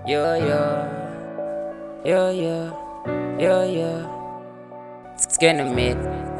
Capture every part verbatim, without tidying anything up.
Yeah, yeah, yeah, yeah, yeah, yeah. Skinny me.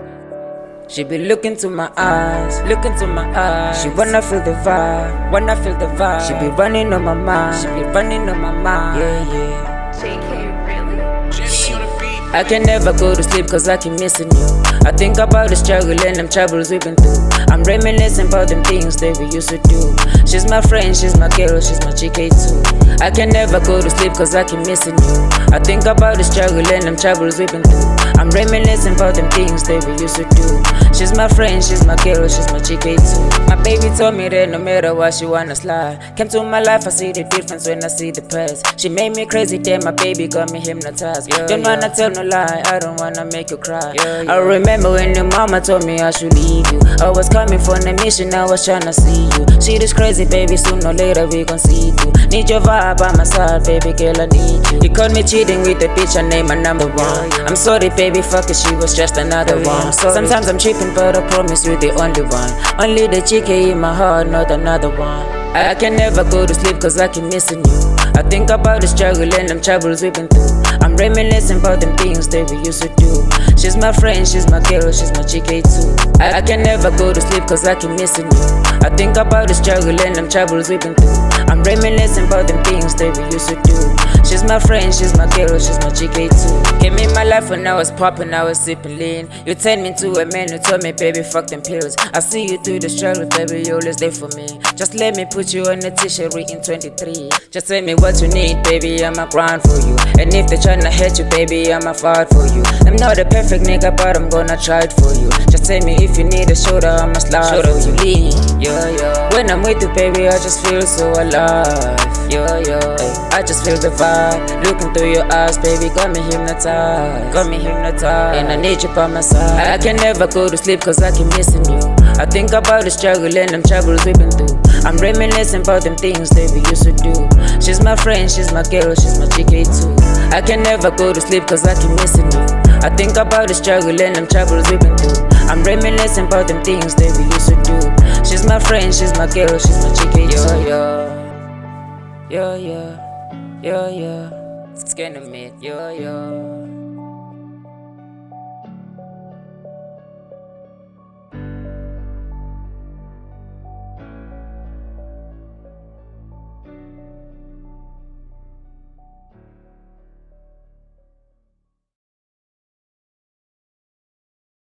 She be looking to my eyes, looking to my eyes. She wanna feel the vibe, wanna feel the vibe. She be running on my mind, she be running on my mind. Yeah, yeah. J K, really? She, I can never go to sleep cause I keep missing you. I think about the struggle and them troubles we've been through. I'm reminiscing about them things that we used to do. She's my friend, she's my girl, she's my G K too. I can never go to sleep cause I keep missing you. I think about the struggle and them troubles we've been through. I'm reminiscing about them things that we used to do. She's my friend, she's my girl, she's my G K too. My baby told me that no matter what she wanna slide. Came to my life, I see the difference when I see the past. She made me crazy, damn, my baby got me hypnotized. Yeah, don't yeah. wanna tell no lie, I don't wanna make you cry. Yeah, yeah. I remember when your mama told me I should leave you. I was coming for a mission, I was tryna see you. She this crazy, baby, sooner or later we gon' see you. Need your vibe by my side, baby girl, I need you. You caught me cheating with the bitch, I named my number one. Yeah, yeah. I'm sorry, baby, fuck it, she was just another yeah, one. Yeah, sometimes I'm tripping, but I promise you're the only one. Only the G K in my heart, not another one. I can never go to sleep cause I keep missing you. I think about the struggle and them troubles we've been through. I'm reminiscing about them things that we used to do. She's my friend, she's my girl, she's my G K too. I, I can never go to sleep cause I keep missing you. I think about the struggle and them troubles we've been through. I'm reminiscing about them things that we used to do. She's my friend, she's my girl, she's my G K too. Came in my life when I was popping, I was sipping lean. You turned me to a man who told me, baby, fuck them pills. I see you through the struggle, baby, you always there for me. Just let me put you on a t-shirt written twenty-three. Just tell me what you need, baby, I'ma grind for you. And if they tryna hate you, baby, I'ma fight for you. I'm not a perfect nigga, but I'm gonna try it for you. Just tell me if you need a shoulder, I'ma slide shoulder for you. Lean. Yeah, yeah. When I'm with you, baby, I just feel so alive. Yeah, yeah. Ay, I just feel the vibe. Looking through your eyes, baby, got me hypnotized. Got me hypnotized. And I need you by my side. I can never go to sleep cause I keep missing you. I think about the struggle and them troubles we've been through. I'm reminiscing about them things that we used to do. She's my friend, she's my girl, she's my G K too. I can never go to sleep cause I keep missing you. I think about the struggle and them troubles we've been through. I'm reminiscing about them things that we used to do. She's my friend, she's my girl, she's my G K too. Yeah, yeah, yeah, yeah, yeah, yeah. Skin of me, yeah, yeah.